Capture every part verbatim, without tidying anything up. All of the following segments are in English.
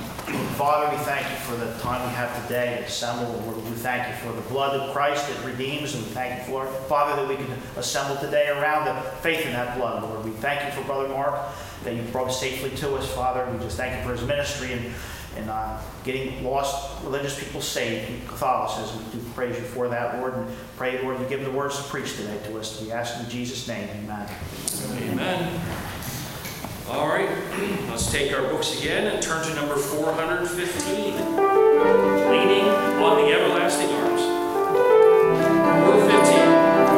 Father, we thank you for the time we have today to assemble. Lord, we thank you for the blood of Christ that redeems, and we thank you for, Father, that we can assemble today around the faith in that blood. Lord, we thank you for Brother Mark, that you brought safely to us, Father. We just thank you for his ministry and, and uh, getting lost religious people saved in Catholicism. We do praise you for that, Lord, and pray, Lord, you give the words to preach today to us. We ask in Jesus' name, amen. Amen. All right, let's take our books again and turn to number four hundred fifteen, Leaning on the Everlasting Arms. four fifteen.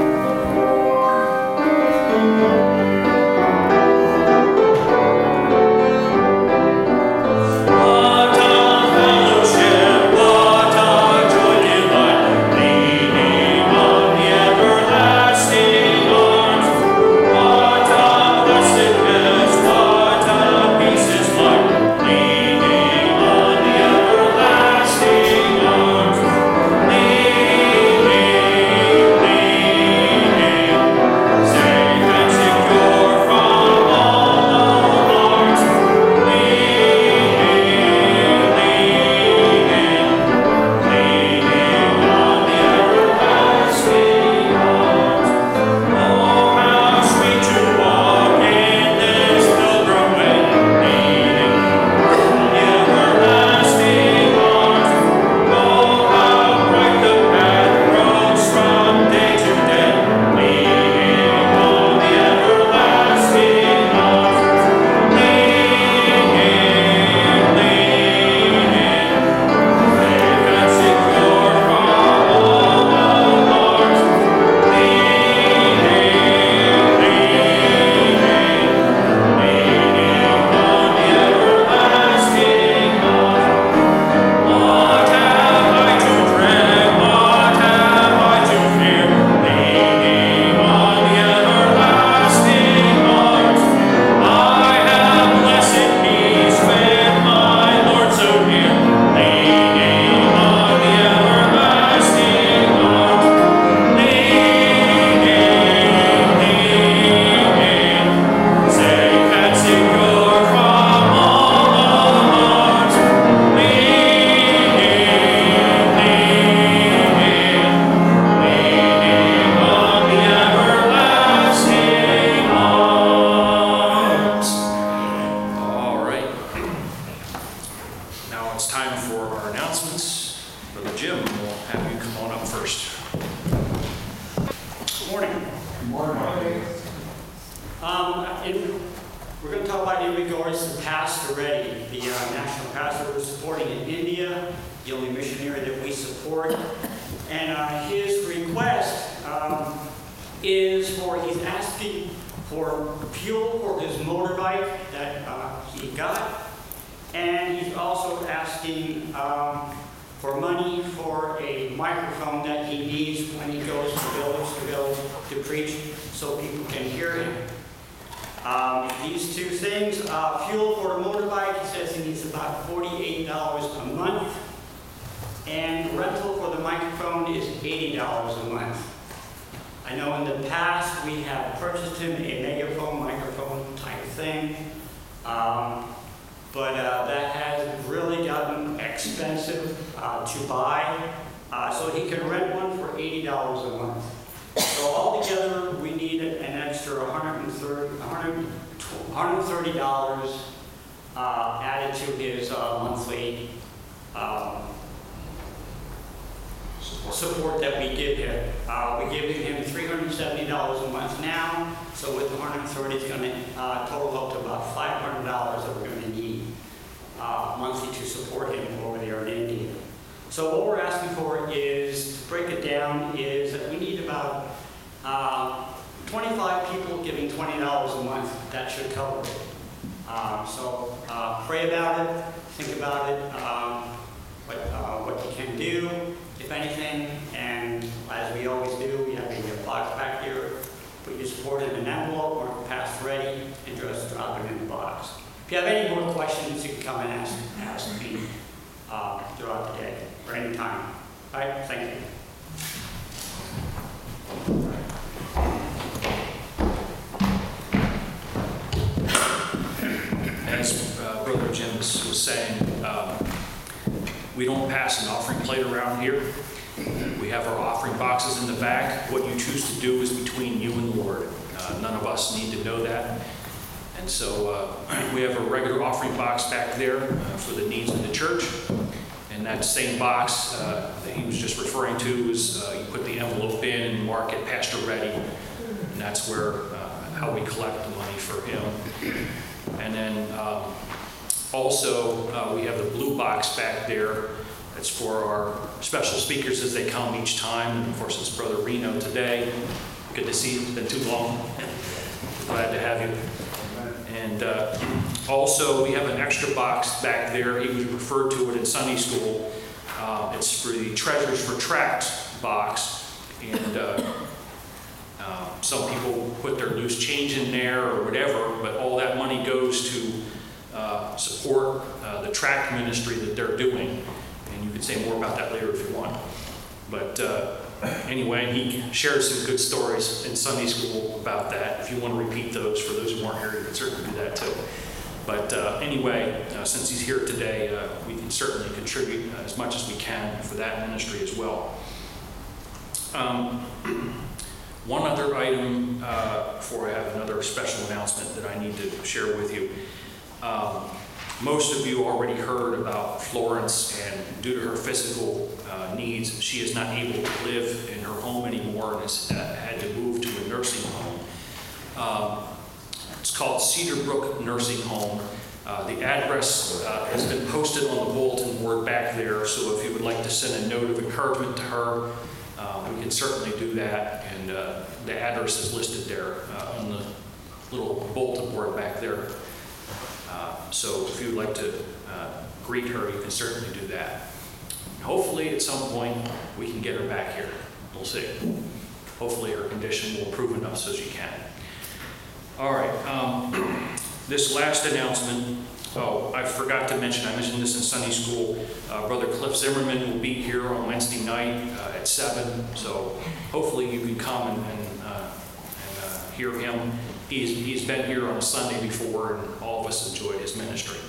Support that we give him. Uh, we're giving him three hundred seventy dollars a month now, so with one hundred thirty it's going to uh, total up to about five hundred dollars that we're going to need uh, monthly to support him over there in India. So what we're asking for is, to break it down, is that we need about uh, twenty-five people giving twenty dollars a month. That should cover it. Um, so uh, pray about it, think about it, um, what, uh, what you can do, if anything, and as we always do, we have a box back here. Put your support in an envelope or pass ready and just drop it in the box. If you have any more questions, you can come and ask, ask me uh, throughout the day or any time. All right, thank you. As uh, Brother Jim was saying, uh, we don't pass an offering plate around here. We have our offering boxes in the back. What you choose to do is between you and the Lord. Uh, none of us need to know that. And so uh, we have a regular offering box back there uh, for the needs of the church. And that same box uh, that he was just referring to is uh, you put the envelope in and mark it Pastor Ready. And that's where uh, how we collect the money for him. And then um, also uh, we have the blue box back there. That's for our special speakers as they come each time. And of course, it's Brother Reno today. Good to see you. It's been too long. Glad to have you. And uh, also, we have an extra box back there. He referred to it in Sunday school. Uh, it's for the Treasures for Tracts box. And uh, uh, some people put their loose change in there or whatever, but all that money goes to uh, support uh, the tract ministry that they're doing. And you can say more about that later if you want. But uh, anyway, he shared some good stories in Sunday school about that. If you want to repeat those, for those who weren't here, you can certainly do that too. But uh, anyway, uh, since he's here today, uh, we can certainly contribute uh, as much as we can for that ministry as well. Um, one other item uh, before I have another special announcement that I need to share with you. Um, Most of you already heard about Florence, and due to her physical uh, needs, she is not able to live in her home anymore and has uh, had to move to a nursing home. Um, it's called Cedar Brook Nursing Home. Uh, the address uh, has been posted on the bulletin board back there, so if you would like to send a note of encouragement to her, uh, we can certainly do that. And uh, the address is listed there uh, on the little bulletin board back there. Uh, so if you'd like to uh, greet her, you can certainly do that. Hopefully at some point we can get her back here. We'll see. Hopefully her condition will improve enough so she can. All right. Um, this last announcement, oh, I forgot to mention, I mentioned this in Sunday school. Uh, Brother Cliff Zimmerman will be here on Wednesday night uh, at seven. So hopefully you can come and, and, uh, and uh, hear him. He's, he's been here on a Sunday before, and all of us enjoyed his ministry.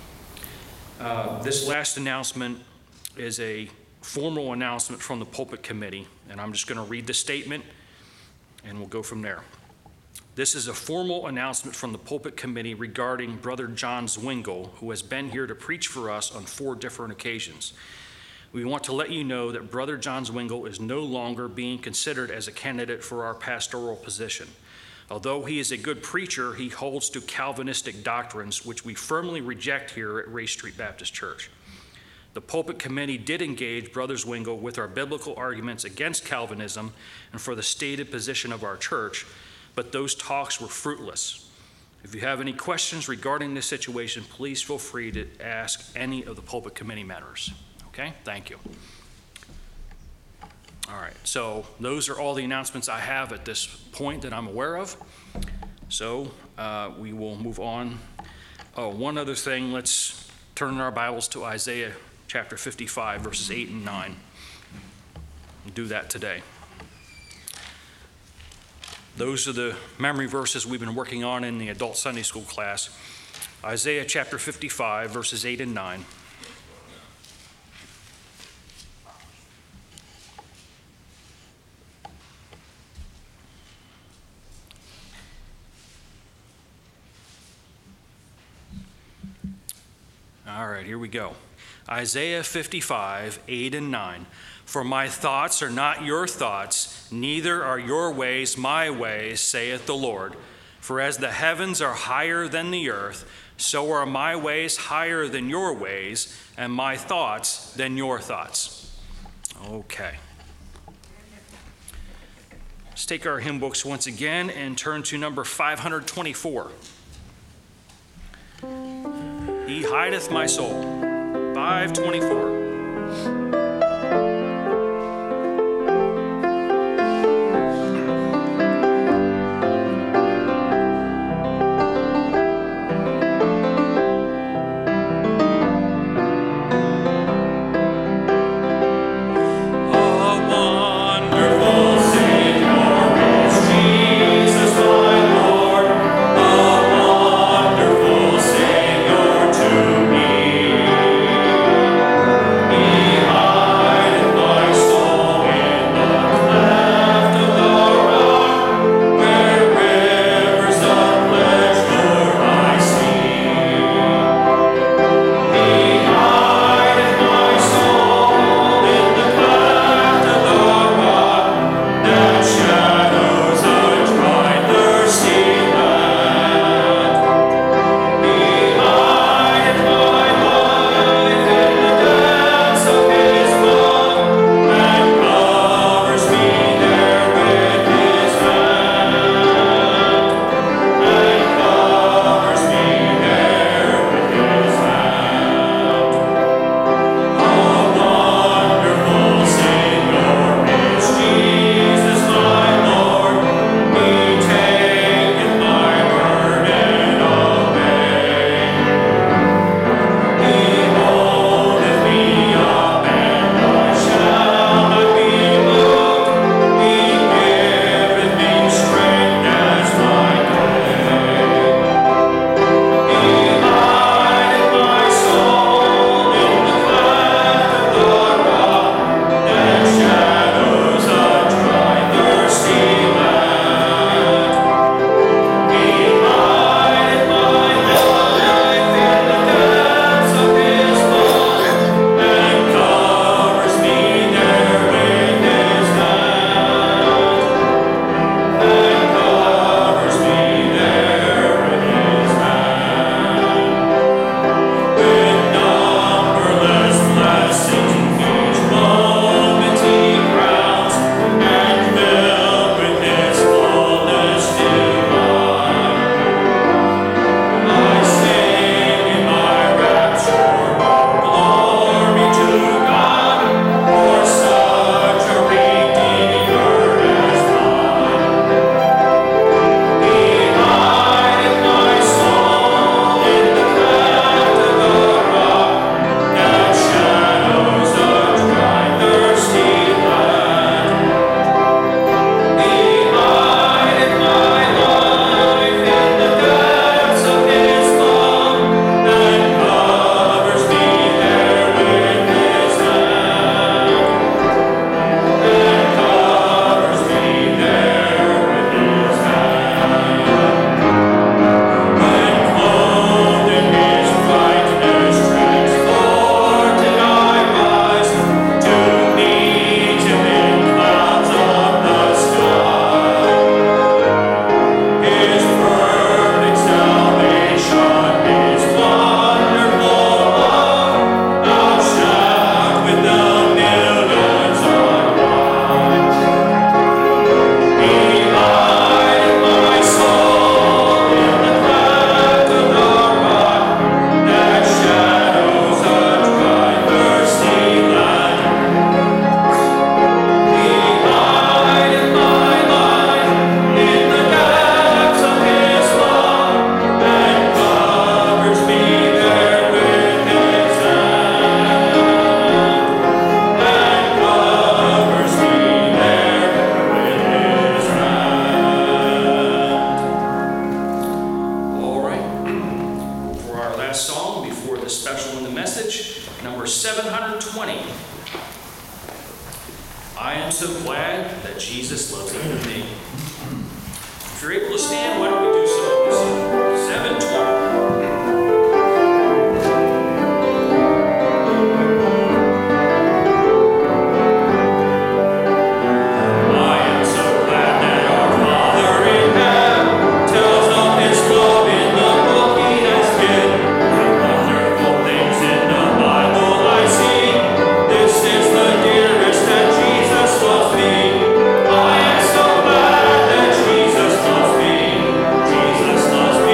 Uh, this last announcement is a formal announcement from the pulpit committee, and I'm just going to read the statement, and we'll go from there. This is a formal announcement from the pulpit committee regarding Brother John Zwingle, who has been here to preach for us on four different occasions. We want to let you know that Brother John Zwingle is no longer being considered as a candidate for our pastoral position. Although he is a good preacher, he holds to Calvinistic doctrines, which we firmly reject here at Race Street Baptist Church. The pulpit committee did engage Brother Zwingle with our biblical arguments against Calvinism and for the stated position of our church, but those talks were fruitless. If you have any questions regarding this situation, please feel free to ask any of the pulpit committee members. Okay, thank you. All right, so those are all the announcements I have at this point that I'm aware of. So uh, we will move on. Oh, one other thing, let's turn our Bibles to Isaiah chapter fifty-five, verses eight and nine. We'll do that today. Those are the memory verses we've been working on in the adult Sunday school class. Isaiah chapter fifty-five, verses eight and nine. All right, here we go. Isaiah fifty-five, eight and nine. For my thoughts are not your thoughts, neither are your ways my ways, saith the Lord. For as the heavens are higher than the earth, so are my ways higher than your ways, and my thoughts than your thoughts. Okay. Let's take our hymn books once again and turn to number five hundred twenty-four. He hideth my soul. five twenty-four. Yeah. number seven hundred twenty. I am so glad that Jesus loves even me. If you're able to stand, why don't we do so in this seven twenty. Jesus loves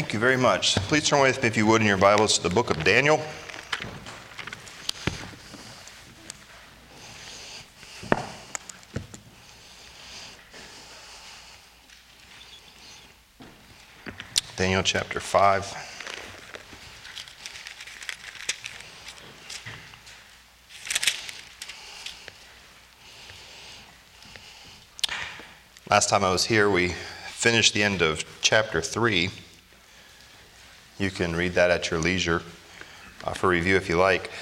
Thank you very much. Please turn with me, if you would, in your Bibles to the book of Daniel. Daniel chapter five. Last time I was here, we finished the end of chapter three. You can read that at your leisure uh, for review if you like.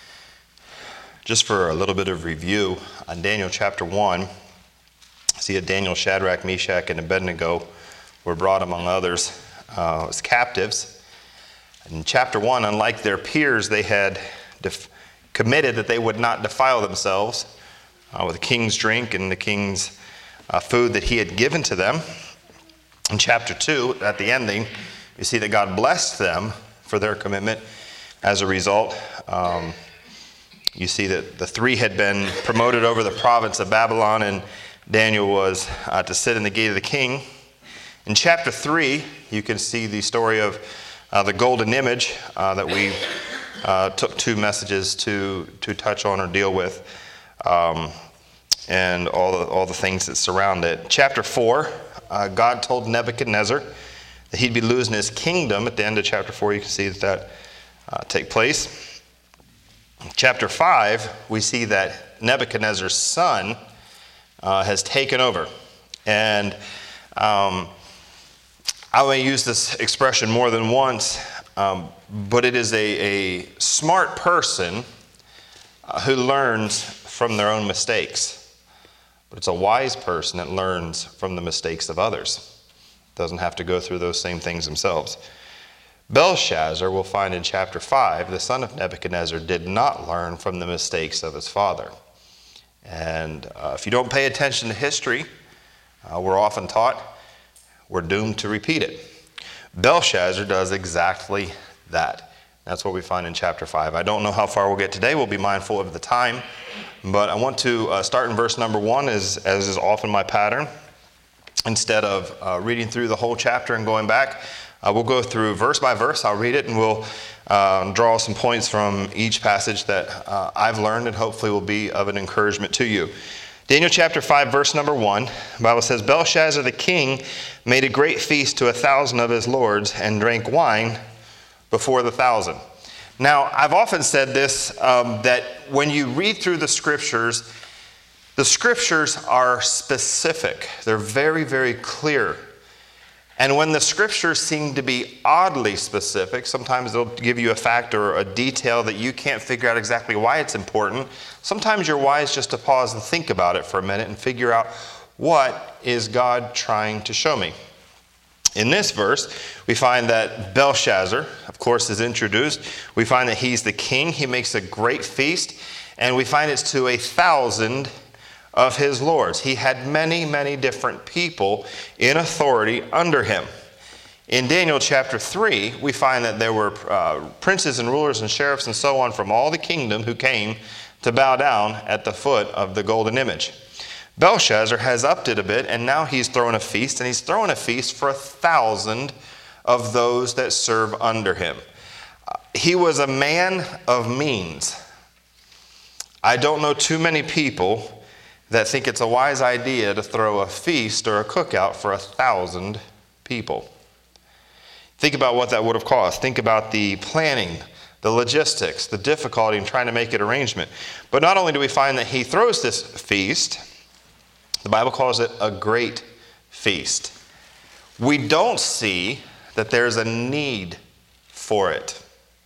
Just for a little bit of review on Daniel chapter one, see that Daniel, Shadrach, Meshach, and Abednego were brought, among others, uh, as captives. In chapter one, unlike their peers, they had def- committed that they would not defile themselves uh, with the king's drink and the king's uh, food that he had given to them. In chapter two, at the ending, you see that God blessed them for their commitment. As a result, um, you see that the three had been promoted over the province of Babylon, and Daniel was uh, to sit in the gate of the king. In chapter three, you can see the story of uh, the golden image uh, that we uh, took two messages to, to touch on or deal with, um, and all the, all the things that surround it. Chapter four, uh, God told Nebuchadnezzar that he'd be losing his kingdom. At the end of chapter four, you can see that that uh, take place. Chapter five, we see that Nebuchadnezzar's son uh, has taken over. And um, I may use this expression more than once, um, but it is a, a smart person uh, who learns from their own mistakes. But it's a wise person that learns from the mistakes of others. Doesn't have to go through those same things themselves. Belshazzar, we'll find in chapter five, the son of Nebuchadnezzar, did not learn from the mistakes of his father. And uh, if you don't pay attention to history, uh, we're often taught we're doomed to repeat it. Belshazzar does exactly that. That's what we find in chapter five. I don't know how far we'll get today. We'll be mindful of the time. But I want to uh, start in verse number one, as, as is often my pattern. Instead of uh, reading through the whole chapter and going back, uh, we'll go through verse by verse. I'll read it, and we'll uh, draw some points from each passage that uh, I've learned and hopefully will be of an encouragement to you. Daniel chapter five, verse number one, the Bible says, Belshazzar the king made a great feast to a thousand of his lords and drank wine before the thousand. Now, I've often said this, um, that when you read through the scriptures, the scriptures are specific. They're very, very clear. And when the scriptures seem to be oddly specific, sometimes they'll give you a fact or a detail that you can't figure out exactly why it's important. Sometimes you're wise just to pause and think about it for a minute and figure out, what is God trying to show me? In this verse, we find that Belshazzar, of course, is introduced. We find that he's the king. He makes a great feast. And we find it's to a thousand of his lords. He had many, many different people in authority under him. In Daniel chapter three, we find that there were uh, princes and rulers and sheriffs and so on from all the kingdom who came to bow down at the foot of the golden image. Belshazzar has upped it a bit, and now he's throwing a feast, and he's throwing a feast for a thousand of those that serve under him. Uh, he was a man of means. I don't know too many people that think it's a wise idea to throw a feast or a cookout for a thousand people. Think about what that would have cost. Think about the planning, the logistics, the difficulty in trying to make it arrangement. But not only do we find that he throws this feast, the Bible calls it a great feast. We don't see that there's a need for it.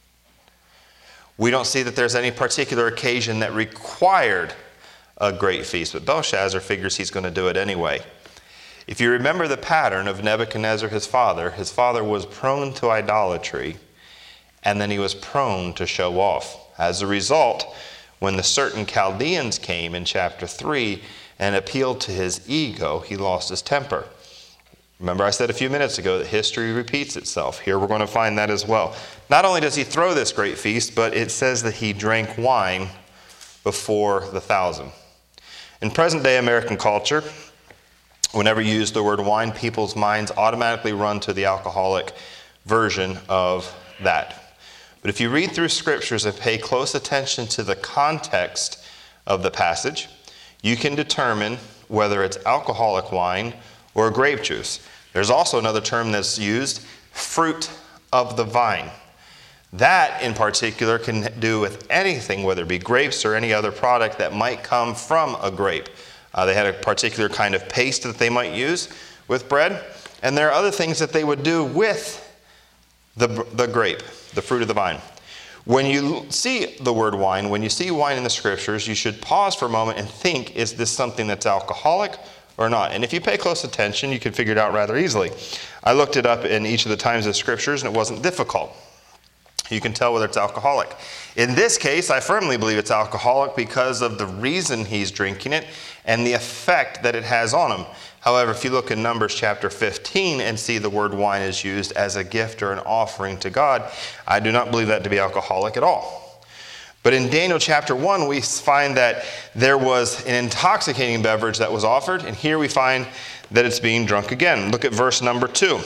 We don't see that there's any particular occasion that required a great feast, but Belshazzar figures he's going to do it anyway. If you remember the pattern of Nebuchadnezzar, his father, his father was prone to idolatry, and then he was prone to show off. As a result, when the certain Chaldeans came in chapter three and appealed to his ego, he lost his temper. Remember, I said a few minutes ago that history repeats itself. Here we're going to find that as well. Not only does he throw this great feast, but it says that he drank wine before the thousand. In present-day American culture, whenever you use the word wine, people's minds automatically run to the alcoholic version of that. But if you read through scriptures and pay close attention to the context of the passage, you can determine whether it's alcoholic wine or grape juice. There's also another term that's used, fruit of the vine. That in particular can do with anything, whether it be grapes or any other product that might come from a grape. Uh, they had a particular kind of paste that they might use with bread. And there are other things that they would do with the, the grape, the fruit of the vine. When you see the word wine, when you see wine in the scriptures, you should pause for a moment and think, is this something that's alcoholic or not? And if you pay close attention, you can figure it out rather easily. I looked it up in each of the times of scriptures, and it wasn't difficult. You can tell whether it's alcoholic. In this case, I firmly believe it's alcoholic because of the reason he's drinking it and the effect that it has on him. However, if you look in Numbers chapter fifteen and see the word wine is used as a gift or an offering to God, I do not believe that to be alcoholic at all. But in Daniel chapter one, we find that there was an intoxicating beverage that was offered, and here we find that it's being drunk again. Look at verse number two.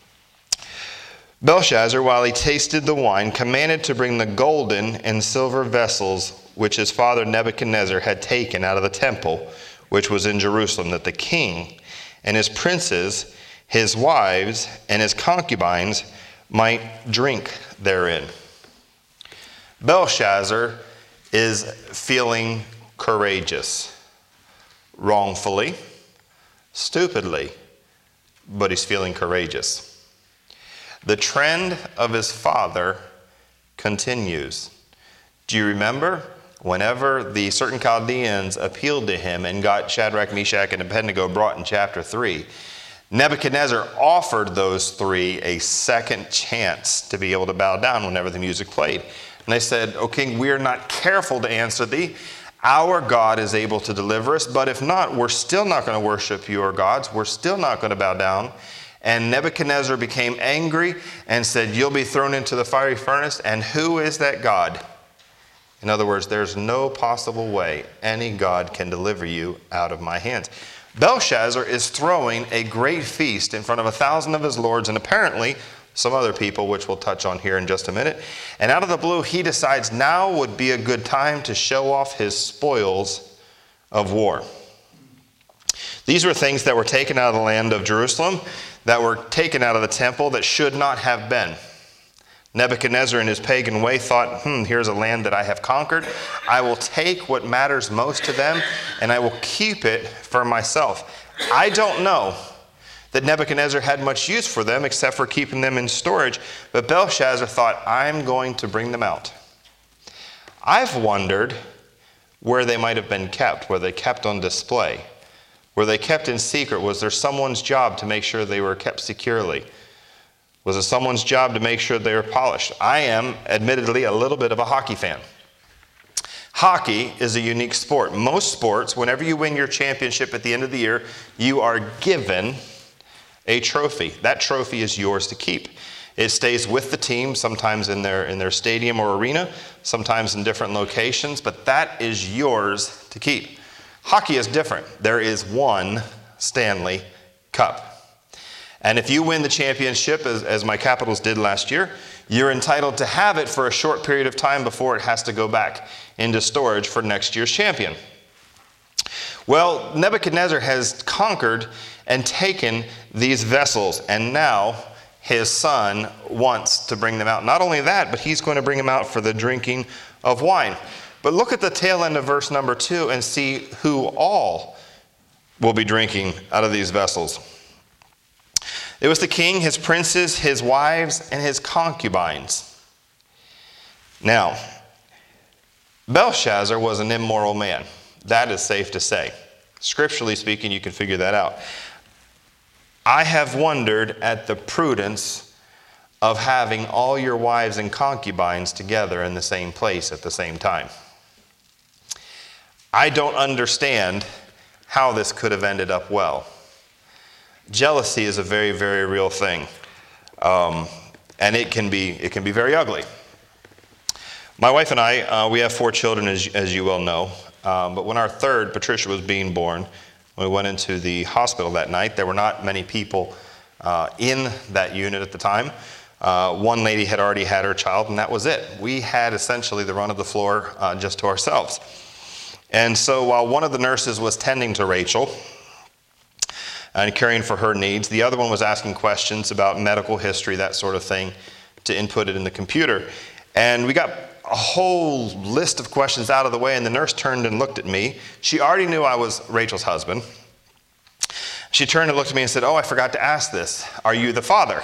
Belshazzar, while he tasted the wine, commanded to bring the golden and silver vessels which his father Nebuchadnezzar had taken out of the temple, which was in Jerusalem, that the king and his princes, his wives, and his concubines might drink therein. Belshazzar is feeling courageous, wrongfully, stupidly, but he's feeling courageous. The trend of his father continues. Do you remember? Whenever the certain Chaldeans appealed to him and got Shadrach, Meshach, and Abednego brought in chapter three, Nebuchadnezzar offered those three a second chance to be able to bow down whenever the music played. And they said, O king, we are not careful to answer thee. Our God is able to deliver us, but if not, we're still not going to worship your gods. We're still not going to bow down. And Nebuchadnezzar became angry and said, you'll be thrown into the fiery furnace. And who is that God? In other words, there's no possible way any God can deliver you out of my hands. Belshazzar is throwing a great feast in front of a thousand of his lords and apparently some other people, which we'll touch on here in just a minute. And out of the blue, he decides now would be a good time to show off his spoils of war. These were things that were taken out of the land of Jerusalem, that were taken out of the temple that should not have been. Nebuchadnezzar in his pagan way thought, hmm, here's a land that I have conquered. I will take what matters most to them and I will keep it for myself. I don't know that Nebuchadnezzar had much use for them except for keeping them in storage, but Belshazzar thought, I'm going to bring them out. I've wondered where they might have been kept, where they kept on display. Were they kept in secret? Was there someone's job to make sure they were kept securely? Was it someone's job to make sure they were polished? I am, admittedly, a little bit of a hockey fan. Hockey is a unique sport. Most sports, whenever you win your championship at the end of the year, you are given a trophy. That trophy is yours to keep. It stays with the team, sometimes in their, in their stadium or arena, sometimes in different locations, but that is yours to keep. Hockey is different. There is one Stanley Cup. And if you win the championship, as, as my Capitals did last year, you're entitled to have it for a short period of time before it has to go back into storage for next year's champion. Well, Nebuchadnezzar has conquered and taken these vessels, and now his son wants to bring them out. Not only that, but he's going to bring them out for the drinking of wine. But look at the tail end of verse number two and see who all will be drinking out of these vessels. It was the king, his princes, his wives, and his concubines. Now, Belshazzar was an immoral man. That is safe to say. Scripturally speaking, you can figure that out. I have wondered at the prudence of having all your wives and concubines together in the same place at the same time. I don't understand how this could have ended up well. Jealousy is a very, very real thing. Um, and it can be it can be very ugly. My wife and I, uh, we have four children, as, as you well know. Um, but when our third, Patricia, was being born, when we went into the hospital that night, there were not many people uh, in that unit at the time. Uh, one lady had already had her child, and that was it. We had essentially the run of the floor uh, just to ourselves. And so while one of the nurses was tending to Rachel and caring for her needs, the other one was asking questions about medical history, that sort of thing, to input it in the computer. And we got a whole list of questions out of the way, and the nurse turned and looked at me. She already knew I was Rachel's husband. She turned and looked at me and said, "Oh, I forgot to ask this. Are you the father?"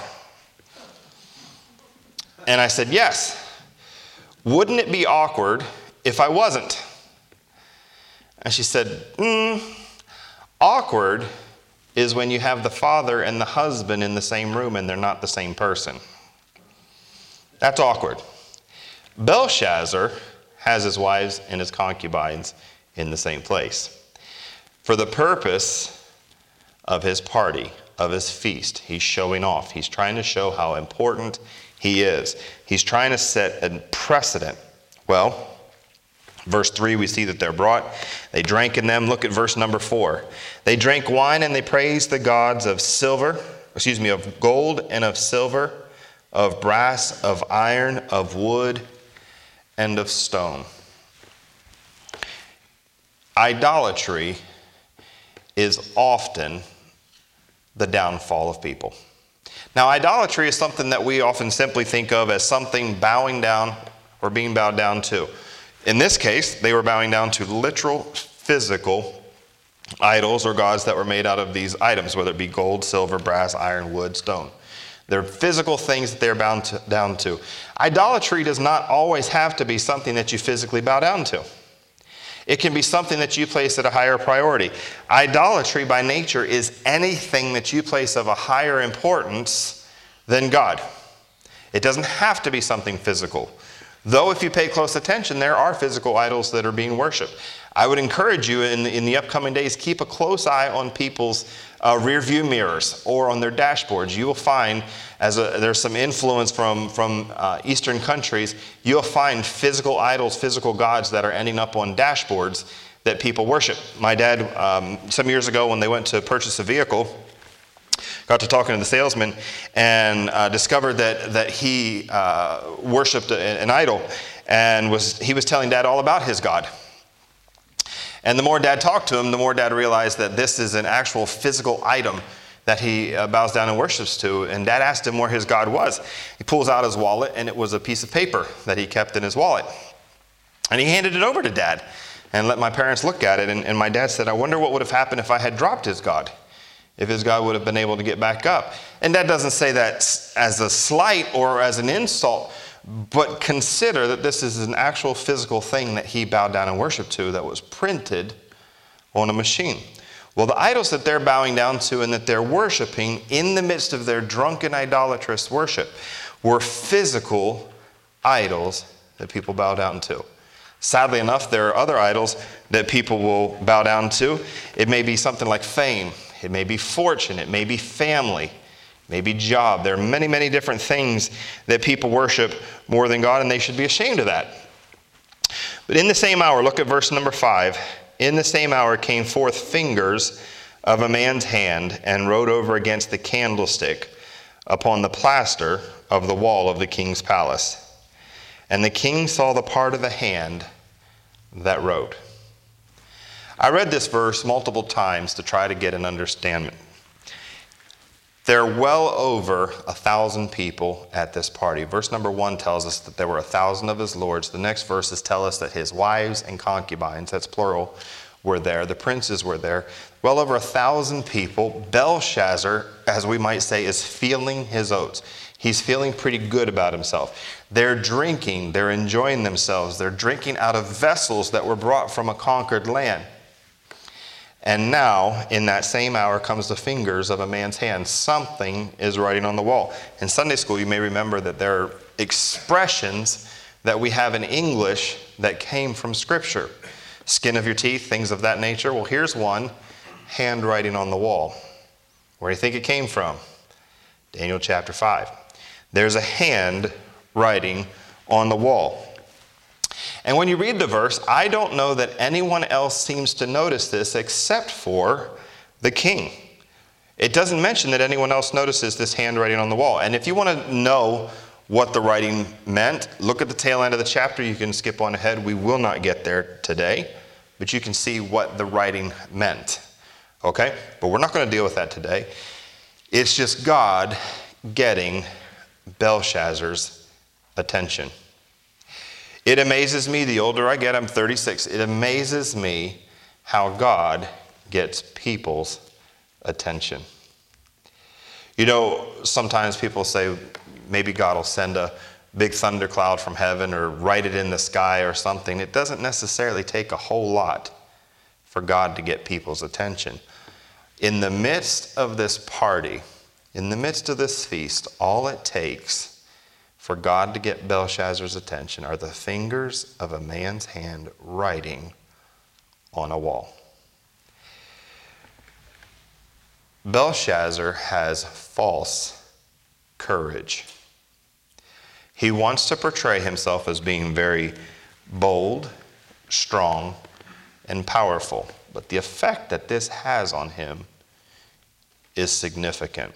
And I said, "Yes. Wouldn't it be awkward if I wasn't?" And she said, mm, awkward is when you have the father and the husband in the same room and they're not the same person. That's awkward. Belshazzar has his wives and his concubines in the same place. For the purpose of his party, of his feast, he's showing off. He's trying to show how important he is. He's trying to set a precedent. Well, verse three, we see that they're brought. They drank in them. Look at verse number four. They drank wine and they praised the gods of silver, excuse me, of gold and of silver, of brass, of iron, of wood, and of stone. Idolatry is often the downfall of people. Now, idolatry is something that we often simply think of as something bowing down or being bowed down to. In this case, they were bowing down to literal, physical idols or gods that were made out of these items, whether it be gold, silver, brass, iron, wood, stone. They're physical things that they're bound to, down to. Idolatry does not always have to be something that you physically bow down to. It can be something that you place at a higher priority. Idolatry by nature is anything that you place of a higher importance than God. It doesn't have to be something physical. Though if you pay close attention, there are physical idols that are being worshipped. I would encourage you in the, in the upcoming days, keep a close eye on people's uh, rear view mirrors or on their dashboards. You will find, as a, there's some influence from, from uh, Eastern countries, you'll find physical idols, physical gods that are ending up on dashboards that people worship. My dad, um, some years ago when they went to purchase a vehicle, got to talking to the salesman and uh, discovered that, that he uh, worshipped a, an idol, and was he was telling Dad all about his God. And the more Dad talked to him, the more Dad realized that this is an actual physical item that he uh, bows down and worships to. And Dad asked him where his God was. He pulls out his wallet, and it was a piece of paper that he kept in his wallet. And he handed it over to Dad and let my parents look at it. And, and my dad said, "I wonder what would have happened if I had dropped his God, if his God would have been able to get back up." And Dad doesn't say that as a slight or as an insult, but consider that this is an actual physical thing that he bowed down and worshiped to that was printed on a machine. Well, the idols that they're bowing down to and that they're worshiping in the midst of their drunken idolatrous worship were physical idols that people bow down to. Sadly enough, there are other idols that people will bow down to. It may be something like fame. It may be fortune. It may be family. Maybe job. There are many, many different things that people worship more than God, and they should be ashamed of that. But in the same hour, look at verse number five. In the same hour came forth fingers of a man's hand and wrote over against the candlestick upon the plaster of the wall of the king's palace. And the king saw the part of the hand that wrote. I read this verse multiple times to try to get an understanding. There are well over a thousand people at this party. Verse number one tells us that there were a thousand of his lords. The next verses tell us that his wives and concubines, that's plural, were there. The princes were there. Well over a thousand people. Belshazzar, as we might say, is feeling his oats. He's feeling pretty good about himself. They're drinking. They're enjoying themselves. They're drinking out of vessels that were brought from a conquered land. And now, in that same hour, comes the fingers of a man's hand. Something is writing on the wall. In Sunday school, you may remember that there are expressions that we have in English that came from Scripture. Skin of your teeth, things of that nature. Well, here's one, handwriting on the wall. Where do you think it came from? Daniel chapter five. There's a hand writing on the wall. And when you read the verse, I don't know that anyone else seems to notice this except for the king. It doesn't mention that anyone else notices this handwriting on the wall. And if you want to know what the writing meant, look at the tail end of the chapter. You can skip on ahead. We will not get there today, but you can see what the writing meant. Okay? But we're not going to deal with that today. It's just God getting Belshazzar's attention. It amazes me, the older I get, I'm thirty-six, it amazes me how God gets people's attention. You know, sometimes people say maybe God will send a big thundercloud from heaven or write it in the sky or something. It doesn't necessarily take a whole lot for God to get people's attention. In the midst of this party, in the midst of this feast, all it takes for God to get Belshazzar's attention are the fingers of a man's hand writing on a wall. Belshazzar has false courage. He wants to portray himself as being very bold, strong, and powerful. But the effect that this has on him is significant.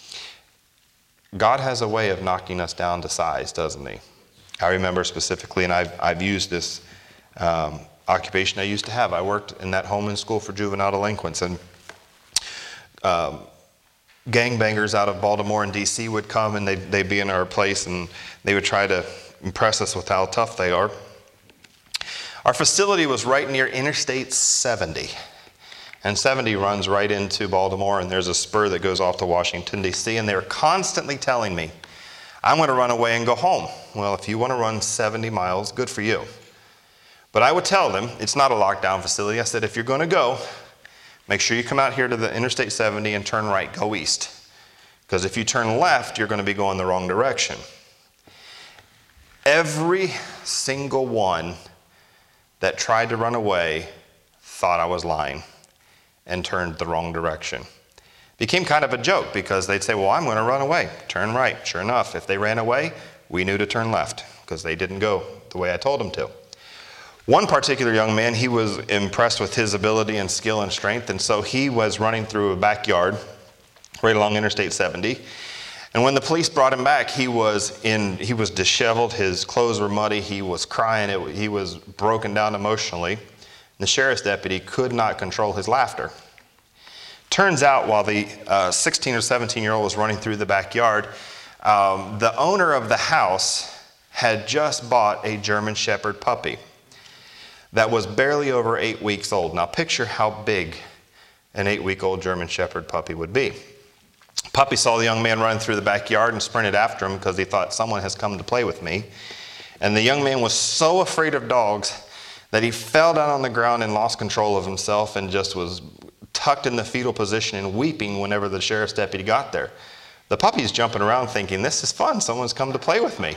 God has a way of knocking us down to size, doesn't he? I remember specifically, and I've, I've used this um, occupation I used to have. I worked in that home and school for juvenile delinquents, and um, gangbangers out of Baltimore and D C would come, and they'd, they'd be in our place, and they would try to impress us with how tough they are. Our facility was right near Interstate seventy. And seventy runs right into Baltimore, and there's a spur that goes off to Washington, D C, and they're constantly telling me, I'm going to run away and go home. Well, if you want to run seventy miles, good for you. But I would tell them, it's not a lockdown facility. I said, if you're going to go, make sure you come out here to the Interstate seventy and turn right, go east. Because if you turn left, you're going to be going the wrong direction. Every single one that tried to run away thought I was lying and turned the wrong direction. Became kind of a joke because they'd say, well, I'm going to run away. Turn right. Sure enough, if they ran away, we knew to turn left because they didn't go the way I told them to. One particular young man, he was impressed with his ability and skill and strength, and so he was running through a backyard right along Interstate seventy. And when the police brought him back, he was in, he was disheveled, his clothes were muddy, he was crying, it, he was broken down emotionally. The sheriff's deputy could not control his laughter. Turns out while the uh, sixteen or seventeen year old was running through the backyard, um, the owner of the house had just bought a German Shepherd puppy that was barely over eight weeks old. Now picture how big an eight week old German Shepherd puppy would be. Puppy saw the young man running through the backyard and sprinted after him because he thought, someone has come to play with me. And the young man was so afraid of dogs that he fell down on the ground and lost control of himself and just was tucked in the fetal position and weeping whenever the sheriff's deputy got there. The puppy's jumping around thinking, this is fun, someone's come to play with me.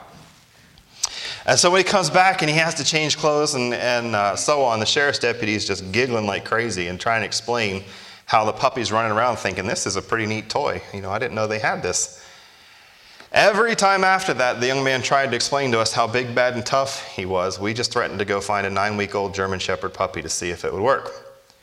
And so when he comes back and he has to change clothes and, and uh, so on, the sheriff's deputy is just giggling like crazy and trying to explain how the puppy's running around thinking, this is a pretty neat toy. You know, I didn't know they had this. Every time after that, the young man tried to explain to us how big, bad, and tough he was. We just threatened to go find a nine-week-old German Shepherd puppy to see if it would work.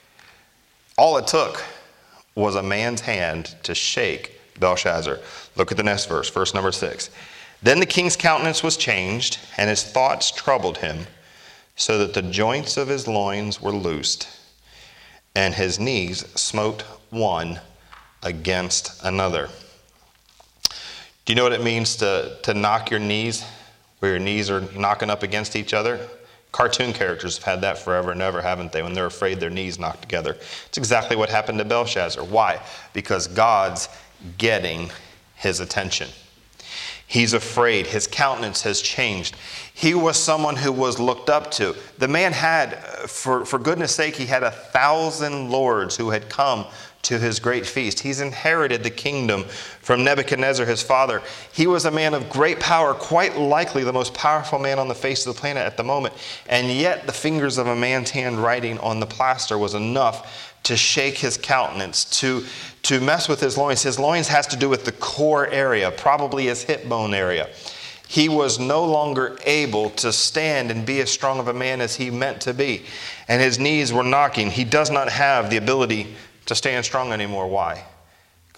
All it took was a man's hand to shake Belshazzar. Look at the next verse, verse number six. Then the king's countenance was changed, and his thoughts troubled him, so that the joints of his loins were loosed, and his knees smote one against another. Do you know what it means to, to knock your knees, where your knees are knocking up against each other? Cartoon characters have had that forever and ever, haven't they, when they're afraid their knees knock together. It's exactly what happened to Belshazzar. Why? Because God's getting his attention. He's afraid. His countenance has changed. He was someone who was looked up to. The man had, for, for goodness sake, he had a thousand lords who had come to his great feast. He's inherited the kingdom from Nebuchadnezzar, his father. He was a man of great power, quite likely the most powerful man on the face of the planet at the moment. And yet the fingers of a man's hand writing on the plaster was enough to shake his countenance, to, to mess with his loins. His loins has to do with the core area, probably his hip bone area. He was no longer able to stand and be as strong of a man as he meant to be. And his knees were knocking. He does not have the ability to stand strong anymore. Why?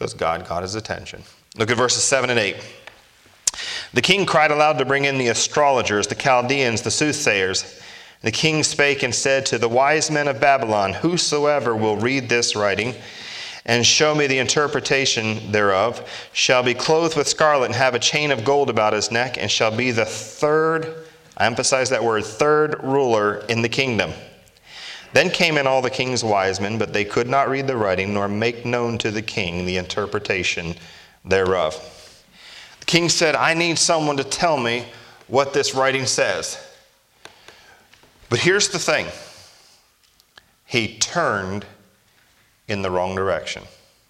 because God got his attention. Look at verses seven and eight. The king cried aloud to bring in the astrologers, the Chaldeans, the soothsayers. The king spake and said to the wise men of Babylon, whosoever will read this writing and show me the interpretation thereof shall be clothed with scarlet and have a chain of gold about his neck, and shall be the third, I emphasize that word, third ruler in the kingdom. Then came in all the king's wise men, but they could not read the writing, nor make known to the king the interpretation thereof. The king said, I need someone to tell me what this writing says. But here's the thing. He turned in the wrong direction.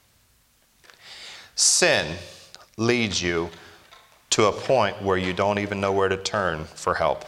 Sin leads you to a point where you don't even know where to turn for help.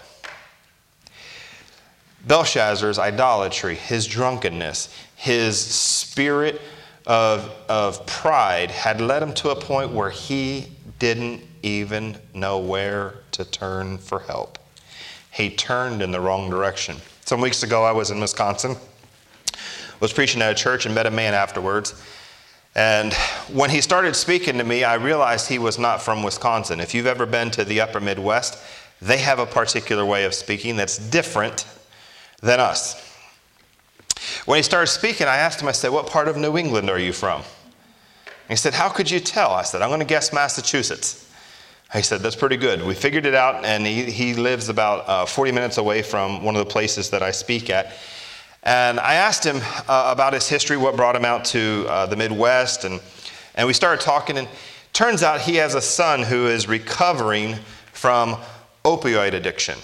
Belshazzar's idolatry, his drunkenness, his spirit of, of pride had led him to a point where he didn't even know where to turn for help. He turned in the wrong direction. Some weeks ago, I was in Wisconsin, was preaching at a church and met a man afterwards. And when he started speaking to me, I realized he was not from Wisconsin. If you've ever been to the upper Midwest, they have a particular way of speaking that's different than us. When he started speaking, I asked him, I said, what part of New England are you from? He said, how could you tell? I said, I'm going to guess Massachusetts. He said, that's pretty good. We figured it out, and he, he lives about uh, forty minutes away from one of the places that I speak at. And I asked him uh, about his history, what brought him out to uh, the Midwest, and, and we started talking, and turns out he has a son who is recovering from opioid addiction.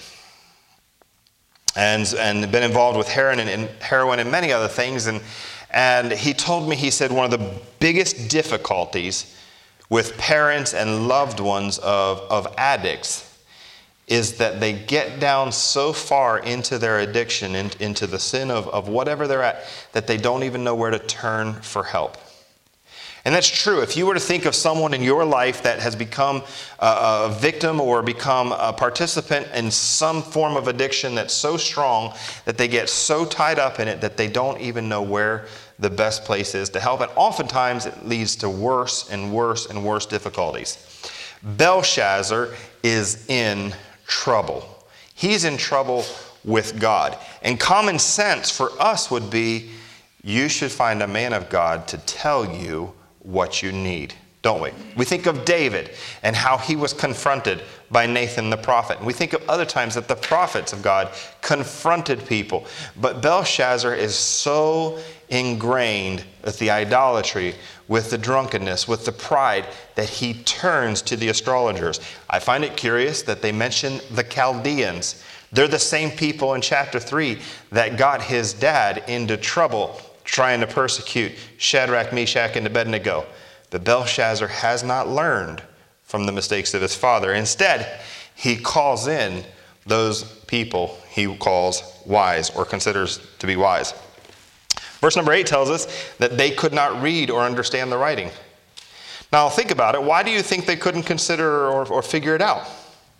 And, and been involved with heroin and, and heroin and many other things. And, and he told me, he said, one of the biggest difficulties with parents and loved ones of, of addicts is that they get down so far into their addiction, in, into the sin of, of whatever they're at, that they don't even know where to turn for help. And that's true. If you were to think of someone in your life that has become a, a victim or become a participant in some form of addiction that's so strong that they get so tied up in it that they don't even know where the best place is to help. And oftentimes it leads to worse and worse and worse difficulties. Belshazzar is in trouble. He's in trouble with God. And common sense for us would be, you should find a man of God to tell you what you need, don't we? We think of David and how he was confronted by Nathan the prophet. And we think of other times that the prophets of God confronted people. But Belshazzar is so ingrained with the idolatry, with the drunkenness, with the pride, that he turns to the astrologers. I find it curious that they mention the Chaldeans. They're the same people in chapter three that got his dad into trouble trying to persecute Shadrach, Meshach, and Abednego. But Belshazzar has not learned from the mistakes of his father. Instead, he calls in those people he calls wise or considers to be wise. Verse number eight tells us that they could not read or understand the writing. Now think about it. Why do you think they couldn't consider or, or figure it out?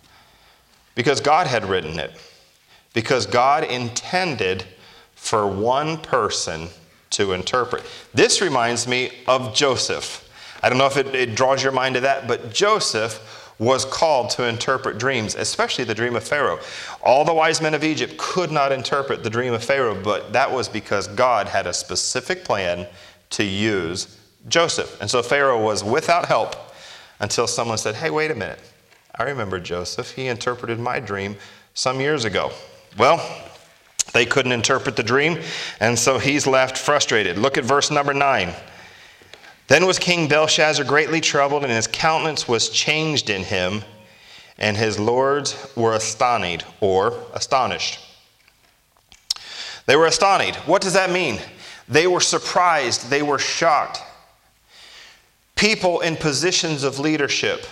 Because God had written it. Because God intended for one person to interpret. This reminds me of Joseph. I don't know if it, it draws your mind to that, but Joseph was called to interpret dreams, especially the dream of Pharaoh. All the wise men of Egypt could not interpret the dream of Pharaoh, but that was because God had a specific plan to use Joseph. And so Pharaoh was without help until someone said, hey, wait a minute. I remember Joseph. He interpreted my dream some years ago. Well, they couldn't interpret the dream, and so he's left frustrated. Look at verse number nine. Then was King Belshazzar greatly troubled, and his countenance was changed in him, and his lords were astonished, or astonished. They were astonished. What does that mean? They were surprised. They were shocked. People in positions of leadership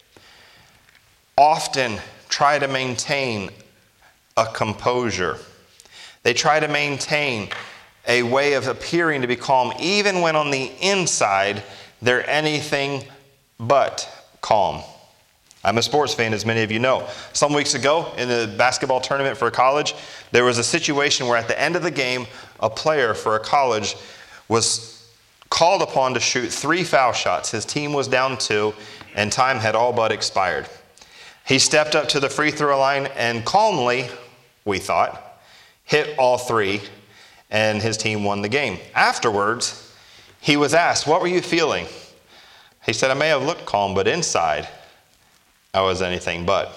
often try to maintain a composure. They try to maintain a way of appearing to be calm, even when on the inside they're anything but calm. I'm a sports fan, as many of you know. Some weeks ago in the basketball tournament for a college, there was a situation where at the end of the game, a player for a college was called upon to shoot three foul shots. His team was down two, and time had all but expired. He stepped up to the free throw line and calmly, we thought, hit all three, and his team won the game. Afterwards, he was asked, "What were you feeling?" He said, "I may have looked calm, but inside, I was anything but."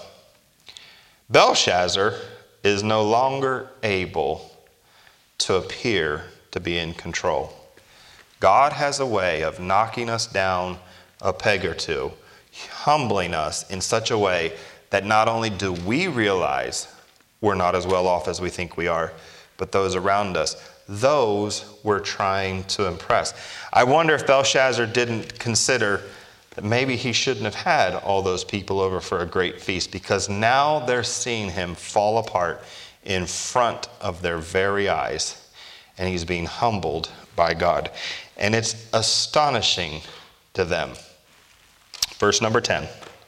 Belshazzar is no longer able to appear to be in control. God has a way of knocking us down a peg or two, humbling us in such a way that not only do we realize we're not as well off as we think we are, but those around us, those we're trying to impress. I wonder if Belshazzar didn't consider that maybe he shouldn't have had all those people over for a great feast, because now they're seeing him fall apart in front of their very eyes, and he's being humbled by God. And it's astonishing to them. Verse number ten.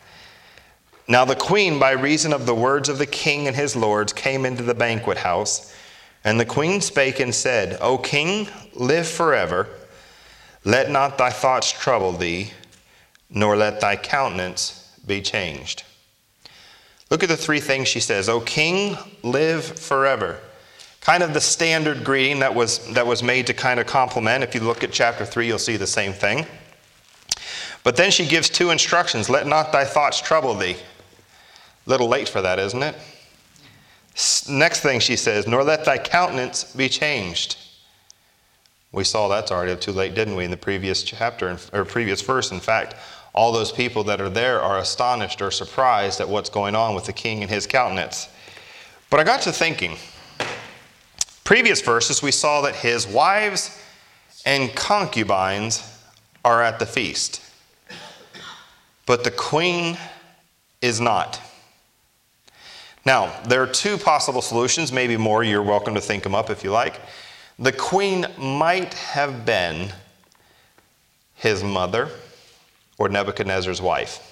Now the queen, by reason of the words of the king and his lords, came into the banquet house. And the queen spake and said, O king, live forever. Let not thy thoughts trouble thee, nor let thy countenance be changed. Look at the three things she says. O king, live forever. Kind of the standard greeting that was, that was made to kind of compliment. If you look at chapter three, you'll see the same thing. But then she gives two instructions. Let not thy thoughts trouble thee. A little late for that, isn't it? Next thing she says, nor let thy countenance be changed. We saw that's already too late, didn't we, in the previous chapter, or previous verse. In fact, all those people that are there are astonished or surprised at what's going on with the king and his countenance. But I got to thinking, previous verses, we saw that his wives and concubines are at the feast, but the queen is not. Now, there are two possible solutions, maybe more. You're welcome to think them up if you like. The queen might have been his mother or Nebuchadnezzar's wife.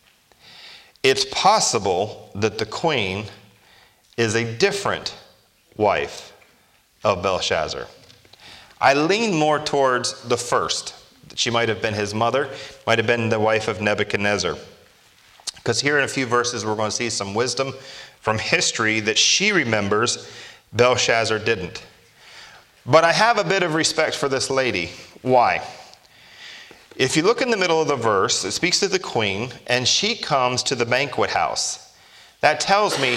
It's possible that the queen is a different wife of Belshazzar. I lean more towards the first. She might have been his mother, might have been the wife of Nebuchadnezzar. Because here in a few verses we're going to see some wisdom from history that she remembers Belshazzar didn't. But I have a bit of respect for this lady. Why? If you look in the middle of the verse, it speaks to the queen, and she comes to the banquet house. That tells me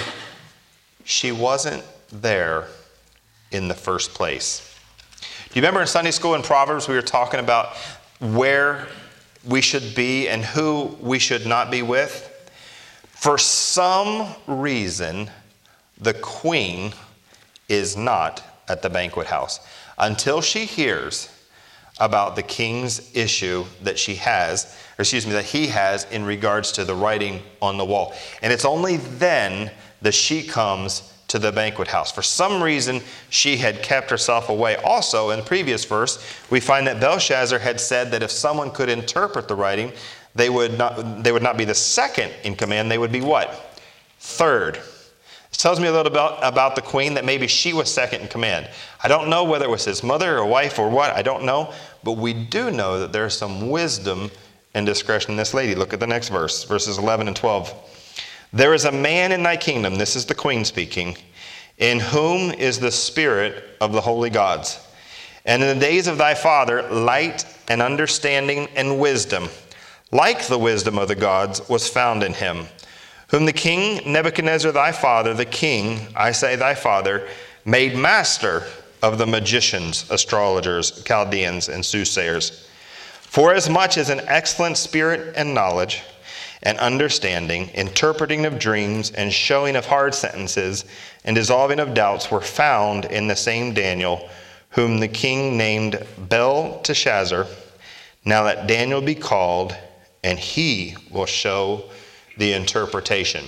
she wasn't there in the first place. Do you remember in Sunday school in Proverbs we were talking about where we should be and who we should not be with? For some reason, the queen is not at the banquet house until she hears about the king's issue that she has, or excuse me, that he has in regards to the writing on the wall. And it's only then that she comes to the banquet house. For some reason, she had kept herself away. Also, in the previous verse, we find that Belshazzar had said that if someone could interpret the writing, they would not, they would not be the second in command, they would be what? Third. This tells me a little about, about the queen, that maybe she was second in command. I don't know whether it was his mother or wife or what, I don't know. But we do know that there's some wisdom and discretion in this lady. Look at the next verse, verses eleven and twelve. There is a man in thy kingdom, this is the queen speaking, in whom is the spirit of the holy gods. And in the days of thy father, light and understanding and wisdom, like the wisdom of the gods, was found in him, whom the king Nebuchadnezzar thy father, the king, I say thy father, made master of the magicians, astrologers, Chaldeans, and soothsayers. For as much as an excellent spirit and knowledge and understanding, interpreting of dreams, and showing of hard sentences, and dissolving of doubts were found in the same Daniel, whom the king named Belteshazzar. Now let Daniel be called, and he will show the interpretation.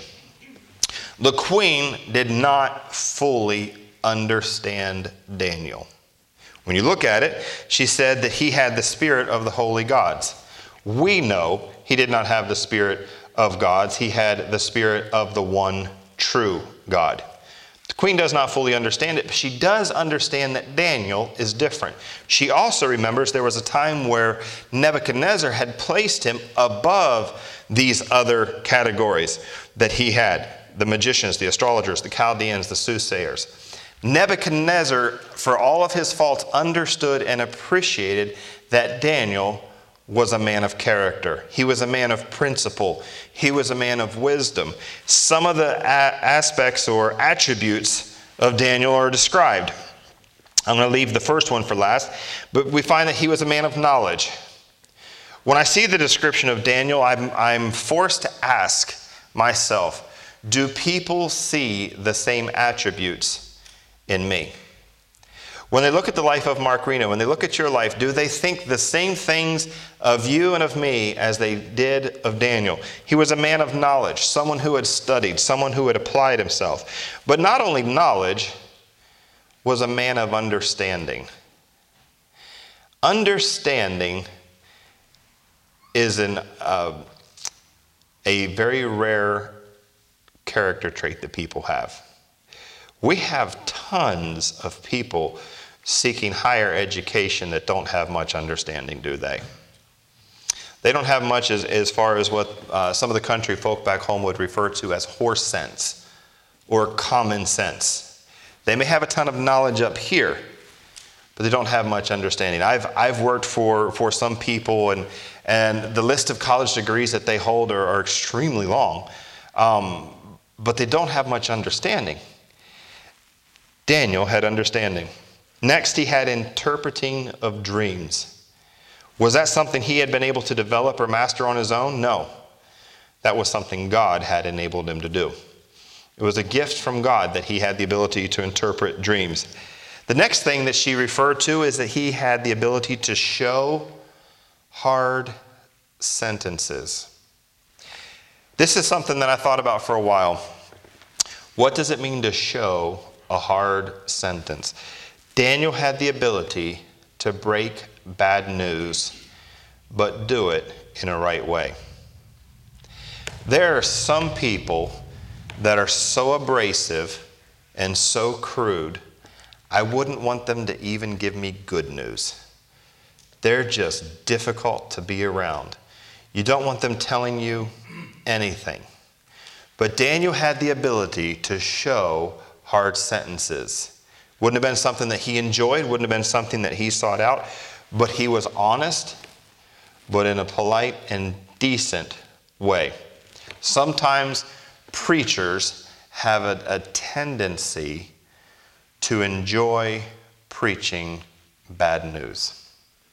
The queen did not fully understand Daniel. When you look at it, she said that he had the spirit of the holy gods. We know he did not have the spirit of gods. He had the spirit of the one true God. The The queen does not fully understand it, but she does understand that Daniel is different. She also remembers there was a time where Nebuchadnezzar had placed him above these other categories that he had. The magicians, the astrologers, the Chaldeans, the soothsayers. Nebuchadnezzar, for all of his faults, understood and appreciated that Daniel was a man of character. He was a man of principle. He was a man of wisdom. Some of the a- aspects or attributes of Daniel are described. I'm going to leave the first one for last, but we find that he was a man of knowledge. When I see the description of Daniel, I'm, I'm forced to ask myself, do people see the same attributes in me? When they look at the life of Mark Reno, when they look at your life, do they think the same things of you and of me as they did of Daniel? He was a man of knowledge, someone who had studied, someone who had applied himself. But not only knowledge, was a man of understanding. Understanding is an, uh, a very rare character trait that people have. We have tons of people seeking higher education that don't have much understanding, do they? They don't have much as, as far as what uh, some of the country folk back home would refer to as horse sense or common sense. They may have a ton of knowledge up here, but they don't have much understanding. I've, I've worked for, for some people, and, and the list of college degrees that they hold are, are extremely long, um, but they don't have much understanding. Daniel had understanding. Next, he had interpreting of dreams. Was that something he had been able to develop or master on his own? No. That was something God had enabled him to do. It was a gift from God that he had the ability to interpret dreams. The next thing that she referred to is that he had the ability to show hard sentences. This is something that I thought about for a while. What does it mean to show a hard sentence? Daniel had the ability to break bad news, but do it in a right way. There are some people that are so abrasive and so crude, I wouldn't want them to even give me good news. They're just difficult to be around. You don't want them telling you anything. But Daniel had the ability to show hard sentences. Wouldn't have been something that he enjoyed, wouldn't have been something that he sought out, but he was honest, but in a polite and decent way. Sometimes preachers have a, a tendency to enjoy preaching bad news.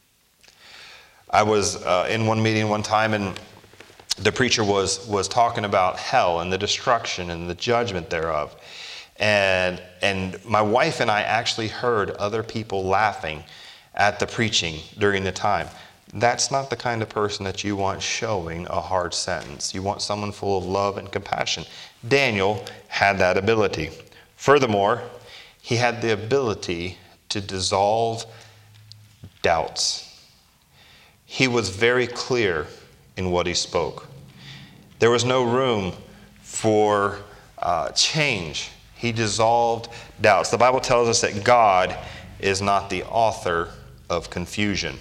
I was uh, in one meeting one time, and the preacher was, was talking about hell and the destruction and the judgment thereof. And and my wife and I actually heard other people laughing at the preaching during the time. That's not the kind of person that you want showing a hard sentence. You want someone full of love and compassion. Daniel had that ability. Furthermore, he had the ability to dissolve doubts. He was very clear in what he spoke. There was no room for uh, change. He dissolved doubts. The Bible tells us that God is not the author of confusion.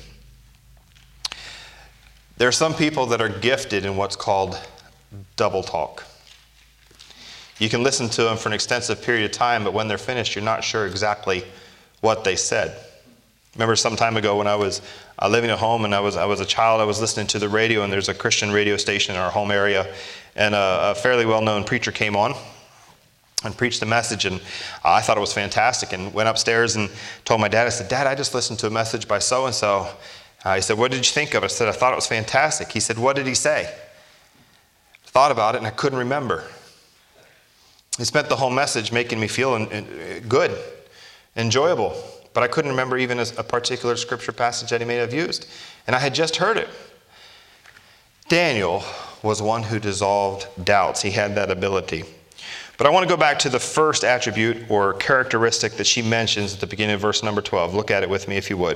There are some people that are gifted in what's called double talk. You can listen to them for an extensive period of time, but when they're finished, you're not sure exactly what they said. Remember some time ago when I was uh, living at home and I was I was a child, I was listening to the radio, and there's a Christian radio station in our home area, and a, a fairly well-known preacher came on and preached a message, and I thought it was fantastic, and went upstairs and told my dad. I said, "Dad, I just listened to a message by so-and-so." Uh, he said, "What did you think of it?" I said, "I thought it was fantastic." He said, "What did he say?" I thought about it, and I couldn't remember. He spent the whole message making me feel in, in, good, enjoyable, but I couldn't remember even a, a particular scripture passage that he may have used, and I had just heard it. Daniel was one who dissolved doubts. He had that ability. But I want to go back to the first attribute or characteristic that she mentions at the beginning of verse number twelve. Look at it with me if you would.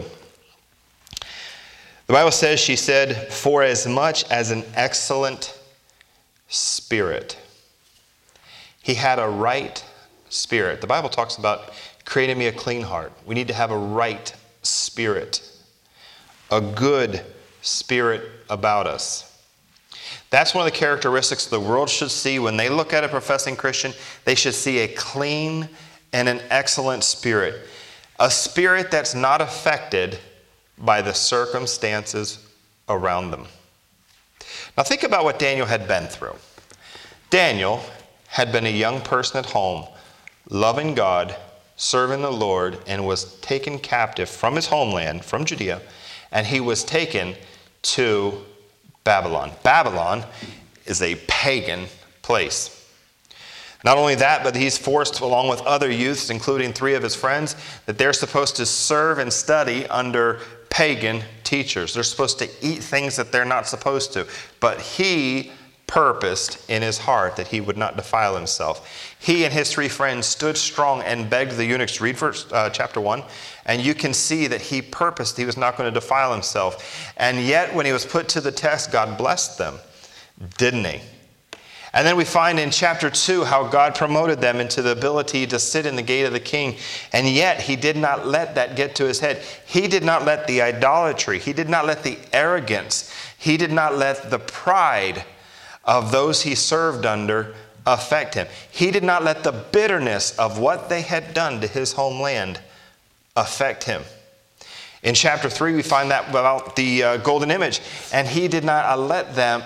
The Bible says, she said, "For as much as an excellent spirit." He had a right spirit. The Bible talks about creating me a clean heart. We need to have a right spirit, a good spirit about us. That's one of the characteristics the world should see when they look at a professing Christian. They should see a clean and an excellent spirit. A spirit that's not affected by the circumstances around them. Now think about what Daniel had been through. Daniel had been a young person at home, loving God, serving the Lord, and was taken captive from his homeland, from Judea, and he was taken to Babylon. Babylon is a pagan place. Not only that, but he's forced, along with other youths, including three of his friends, that they're supposed to serve and study under pagan teachers. They're supposed to eat things that they're not supposed to. But he purposed in his heart that he would not defile himself. He and his three friends stood strong and begged the eunuchs. Read verse, uh, chapter one, and you can see that he purposed he was not going to defile himself. And yet, when he was put to the test, God blessed them, didn't he? And then we find in chapter two how God promoted them into the ability to sit in the gate of the king. And yet he did not let that get to his head. He did not let the idolatry, he did not let the arrogance, he did not let the pride of those he served under affect him. He did not let the bitterness of what they had done to his homeland affect him. In chapter three, we find that about the uh, golden image. And he did not uh, let them,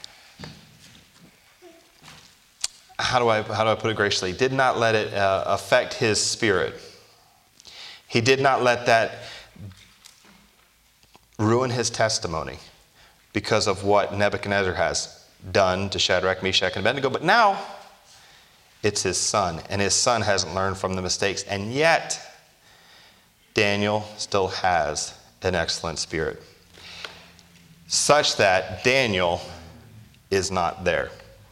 how do I, how do I put it graciously? Did not let it uh, affect his spirit. He did not let that ruin his testimony because of what Nebuchadnezzar has done to Shadrach, Meshach, and Abednego. But now, it's his son, and his son hasn't learned from the mistakes. And yet, Daniel still has an excellent spirit, such that Daniel is not there.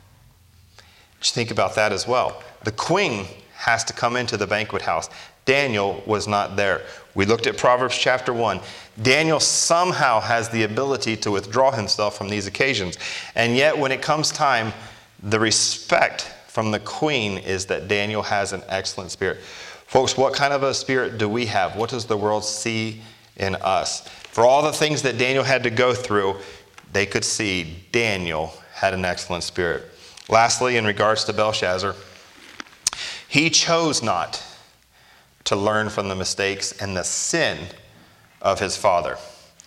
Just think about that as well. The queen has to come into the banquet house. Daniel was not there. We looked at Proverbs chapter one. Daniel somehow has the ability to withdraw himself from these occasions. And yet when it comes time, the respect from the queen is that Daniel has an excellent spirit. Folks, what kind of a spirit do we have? What does the world see in us? For all the things that Daniel had to go through, they could see Daniel had an excellent spirit. Lastly, in regards to Belshazzar, he chose not to learn from the mistakes and the sin of his father.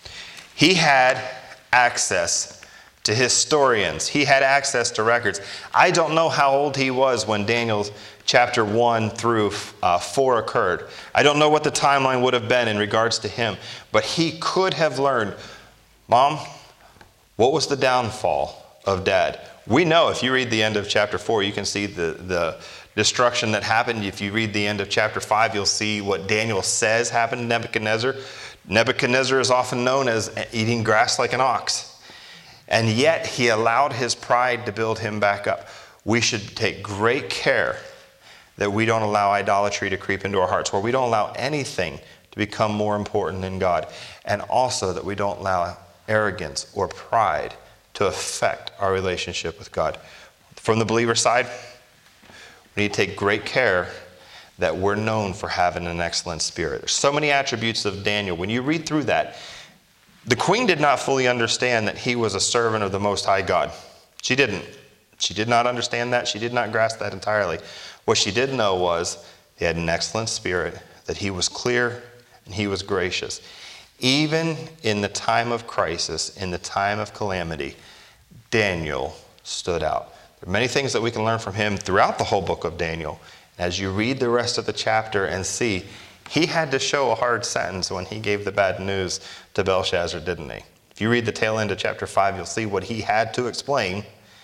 He had access to historians. He had access to records. I don't know how old he was when Daniel's chapter one through uh, four occurred. I don't know what the timeline would have been in regards to him, but he could have learned, Mom, what was the downfall of Dad? We know if you read the end of chapter four, you can see the, the destruction that happened. If you read the end of chapter five, you'll see what Daniel says happened to Nebuchadnezzar. Nebuchadnezzar is often known as eating grass like an ox. And yet he allowed his pride to build him back up. We should take great care that we don't allow idolatry to creep into our hearts, where we don't allow anything to become more important than God. And also that we don't allow arrogance or pride to affect our relationship with God. From the believer side, we need to take great care that we're known for having an excellent spirit. There's so many attributes of Daniel. When you read through that, the queen did not fully understand that he was a servant of the Most High God. She didn't. She did not understand that. She did not grasp that entirely. What she did know was he had an excellent spirit, that he was clear and he was gracious. Even in the time of crisis, in the time of calamity, Daniel stood out. There are many things that we can learn from him throughout the whole book of Daniel. As you read the rest of the chapter and see, he had to show a hard sentence when he gave the bad news to Belshazzar, didn't he? If you read the tail end of chapter five, you'll see what he had to explain.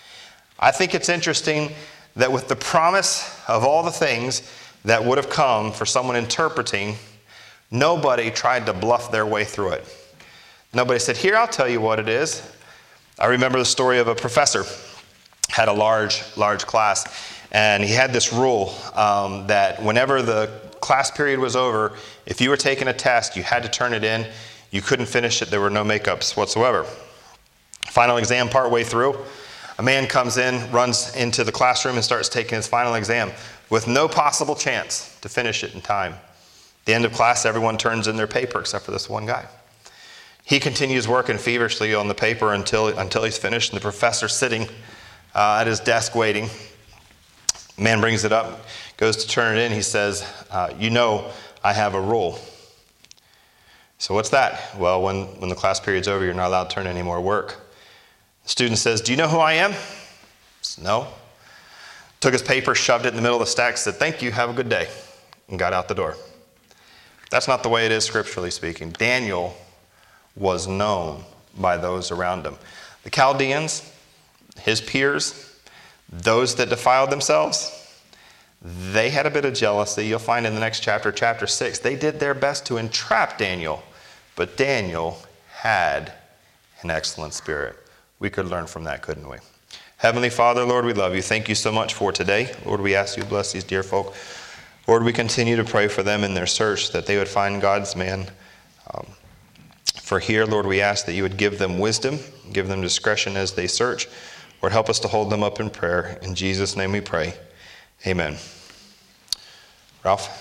I think it's interesting that with the promise of all the things that would have come for someone interpreting, nobody tried to bluff their way through it. Nobody said, here, I'll tell you what it is. I remember the story of a professor had a large, large class, and he had this rule um, that whenever the class period was over, if you were taking a test, you had to turn it in. You couldn't finish it. There were no makeups whatsoever. Final exam partway through, a man comes in, runs into the classroom and starts taking his final exam. with no possible chance to finish it in time. At the end of class, everyone turns in their paper except for this one guy. He continues working feverishly on the paper until, until he's finished, and the professor's sitting uh, at his desk waiting. Man brings it up, goes to turn it in. He says, uh, you know, I have a rule. So what's that? Well, when, when the class period's over, you're not allowed to turn in any more work. The student says, do you know who I am? He says, no. Took his paper, shoved it in the middle of the stack, said, thank you, have a good day, and got out the door. That's not the way it is scripturally speaking. Daniel was known by those around him. The Chaldeans, his peers, those that defiled themselves, they had a bit of jealousy. You'll find in the next chapter, chapter six, they did their best to entrap Daniel, but Daniel had an excellent spirit. We could learn from that, couldn't we? Heavenly Father, Lord, we love you. Thank you so much for today. Lord, we ask you to bless these dear folk. Lord, we continue to pray for them in their search, that they would find God's man. Um, for here, Lord, we ask that you would give them wisdom, give them discretion as they search. Lord, help us to hold them up in prayer. In Jesus' name we pray. Amen. Ralph?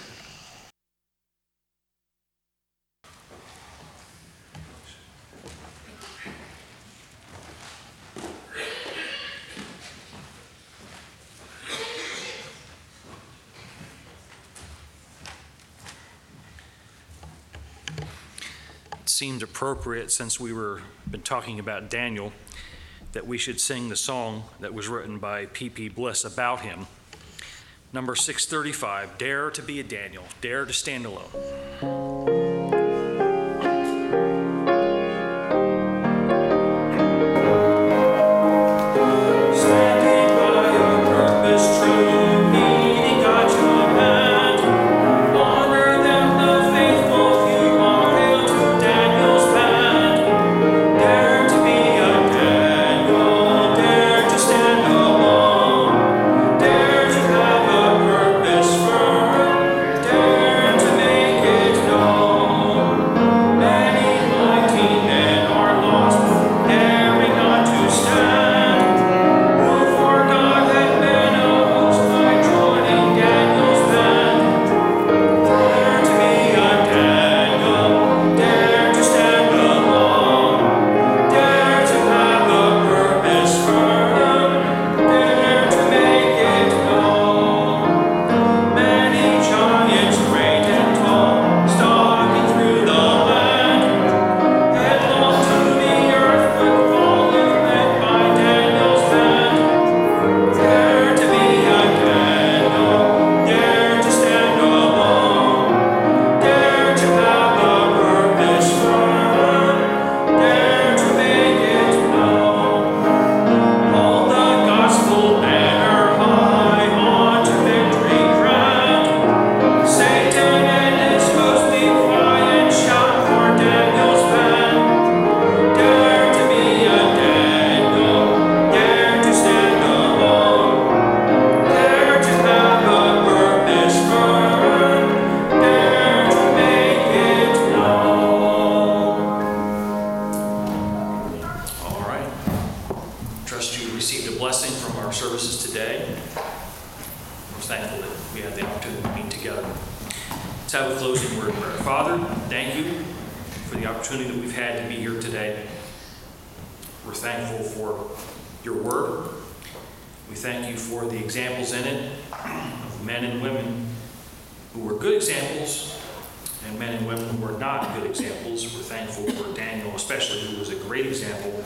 Seemed appropriate, since we were been talking about Daniel, that we should sing the song that was written by P P Bliss about him. Number six thirty-five, Dare to be a Daniel, Dare to Stand Alone. Let's have a closing word of prayer. Father, thank you for the opportunity that we've had to be here today. We're thankful for your word. We thank you for the examples in it of men and women who were good examples and men and women who were not good examples. We're thankful for Daniel especially, who was a great example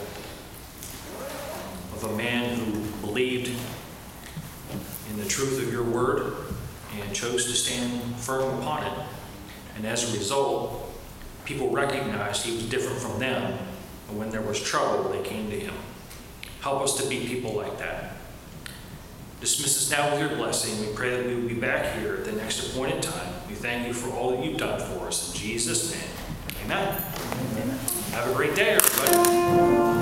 of a man who believed in the truth of your word and chose to stand firm upon it. And as a result, people recognized he was different from them, and when there was trouble, they came to him. Help us to be people like that. Dismiss us now with your blessing. We pray that we will be back here at the next appointed time. We thank you for all that you've done for us. In Jesus' name, amen. Amen. Have a great day, everybody.